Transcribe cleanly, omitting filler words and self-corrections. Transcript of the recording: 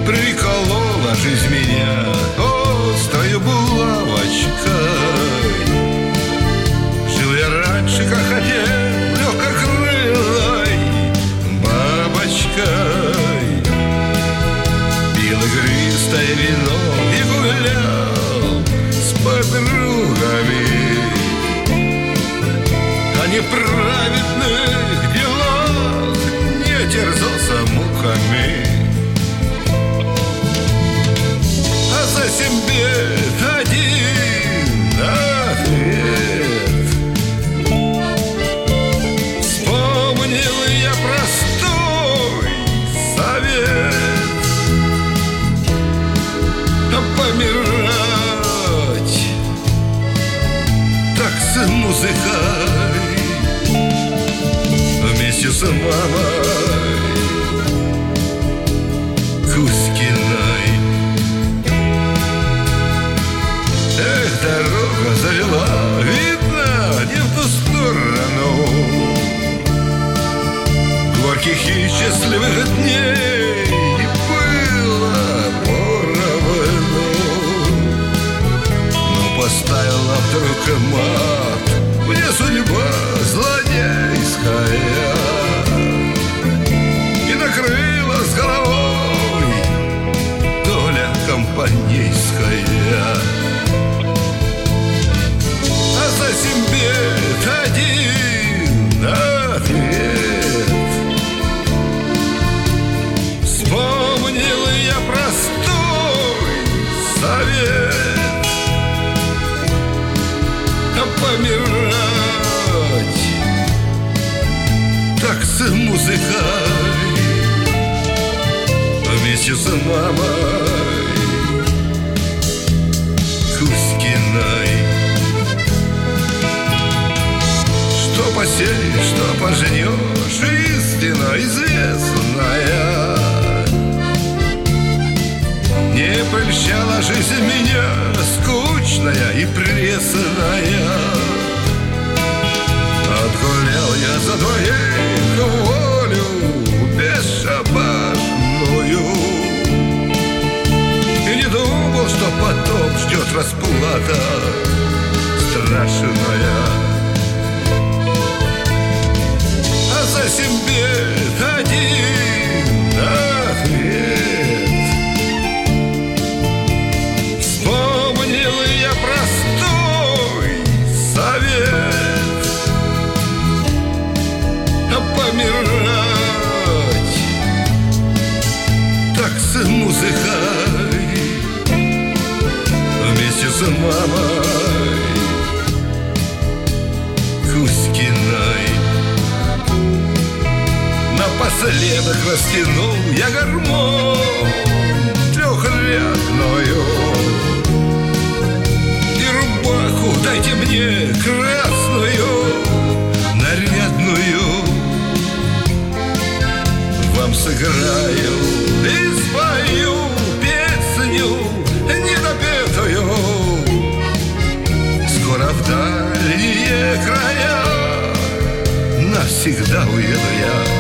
Приколола жизнь меня острою булавочкой. Жил я раньше, как хотел, легкокрылой бабочкой. Пил игристое вино и гулял с подругами. О неправедных делах не терзался муками. А за себе один ответ. Вспомнил я простой совет: помирать так с музыкой вместе с мамой Кузькиной. Эх, дорога завела, видно, не в ту сторону. Горьких и счастливых дней было поровну. Но поставила вдруг мат мне судьба злодейская и накрыла с головой доля компанейская. А за себе один ответ. Вспомнил я простой совет: помирать так с музыкой вместе с мамой Кузькиной. Что посеешь, что пожнешь, истина известная. Не польщала жизнь меня, скучная и пресная. Отгулял я за двоих волю бесшабашную и не думал, что потом ждет расплата страшная. А за себе один ответ. Вспомнил я простой совет: помирать так с музыкой вместе с мамой Кузькиной. Напоследок растянул я гармонь трехрядную и рубаху дайте мне красную нарядную. Вам сыграю и спою песню недопетую. Скоро в дальние края навсегда уеду я.